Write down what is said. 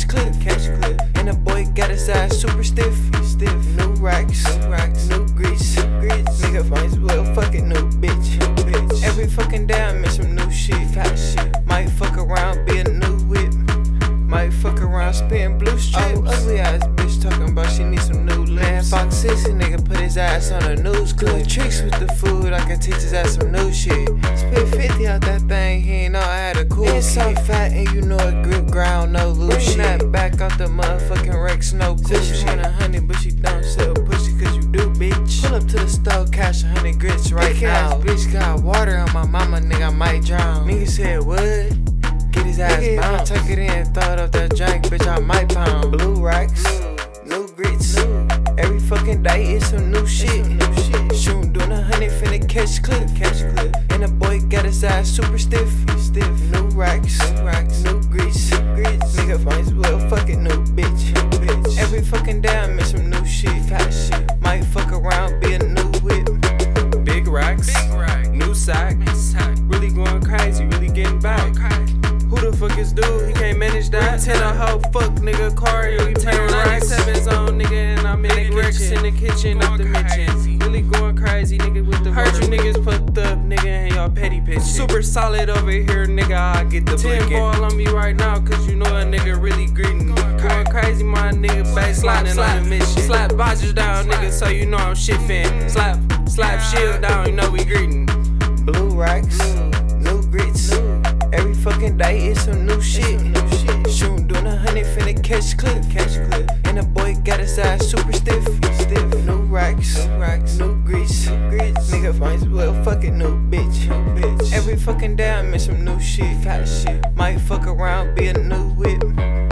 catch clip. And the boy got his ass super stiff. New racks, new grease. Nigga might as well fucking new bitch. Every fucking day I miss some new shit. Might fuck around, be a new whip. Might fuck around, spin blue strips. Oh, ugly ass bitch talking about she need some new lips. Man, Fox Sissy nigga put his ass on a news clip. Doing tricks with the food, I can teach his ass some new shit. Spit 50 out that thing, he ain't know I had a cool kid. It's so fat and you know it grip ground, no loose shit. That back off the motherfucking Rex, no cool shit. She want 100 but she don't sell pussy cause you do, bitch. Pull up to the store, cash 100 grits right now. Bitch got water on my mama, nigga, I might drown. Nigga said what? Get his ass bound. Take it in, throw it up that drink, bitch, I might pound. Blue racks, new grits. Every fucking day it's some new shit. Shootin' doing 100, finna catch clip. And the boy got his ass super stiff. New racks, new grease. Nigga might as well fucking new bitch. Every fucking day I miss some new shit. Might fuck around, be a new whip. Big racks, new sack. Really going crazy, really getting back. Who the fuck is dude? He can't manage that. 10 a hoe, fuck nigga, Cario, he 10 racks. 7's on nigga, and I'm in the Rex in the kitchen, not to mention. Really going crazy, nigga, with the heard you niggas fucked up, nigga, and y'all petty bitch. Super solid over here, nigga, I get the 10 ball on me right now, cause you know a nigga really greeting. Going crazy, my nigga, baselining on the mission. Slap bodges down, nigga, so you know I'm shitfin'. Slap shield down, you know we greeting. Blue racks, new grits. Every fucking day it's some new shit. Shootin' doing 100, finna catch clip. And the boy got his ass super stiff. New racks, new grease. Nigga might as well fucking new bitch. Every fucking day I miss some new shit. Might fuck around, be a new whip.